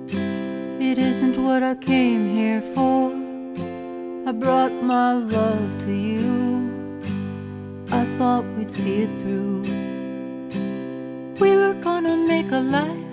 It isn't what I came here for. I brought my love to you. I thought we'd see it through. We were gonna make a life.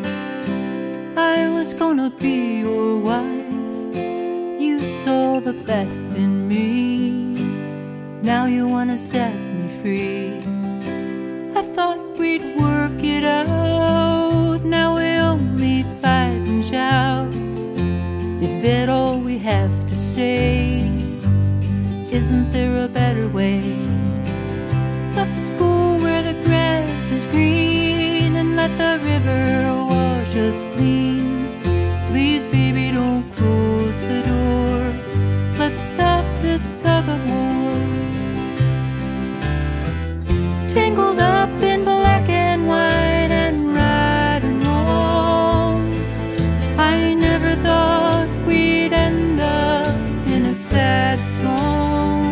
I was gonna be your wife. You saw the best in me. Now you wanna set me free. I thought we'd work it out. Now we only fight and shout. Is that all we have to say? Isn't there a better way? Let the school where the grass is green, and let the river wash us clean. Please, baby, don't close the door. Let's stop this tug of war. Tangled up in black and white and right and wrong, I never thought we'd end up in a sad song.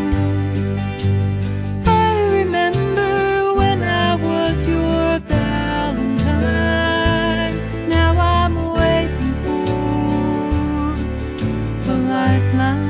I remember when I was your valentine. Now I'm waiting for a lifeline.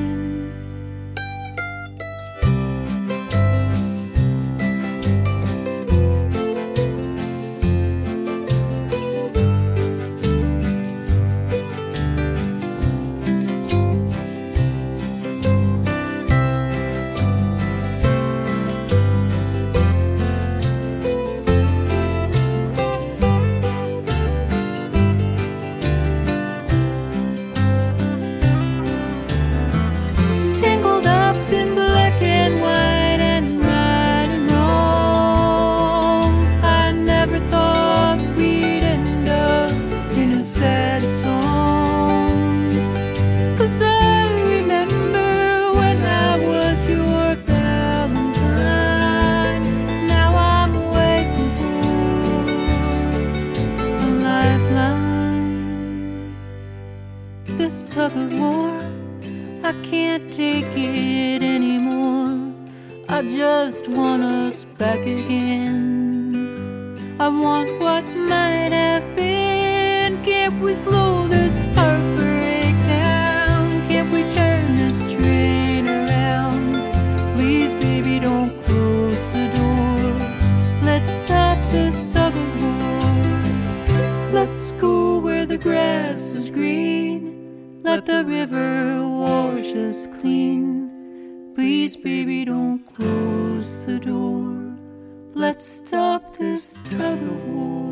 This tug of war, I can't take it anymore. I just want us back again. I want what might have been. Can't we slow this heartbreak down? Can't we turn this train around? Please, baby, don't close the door. Let's stop this tug of war. Let's go where the grass is green. Let the river wash us clean. Please, baby, don't close the door. Let's stop this tug of war.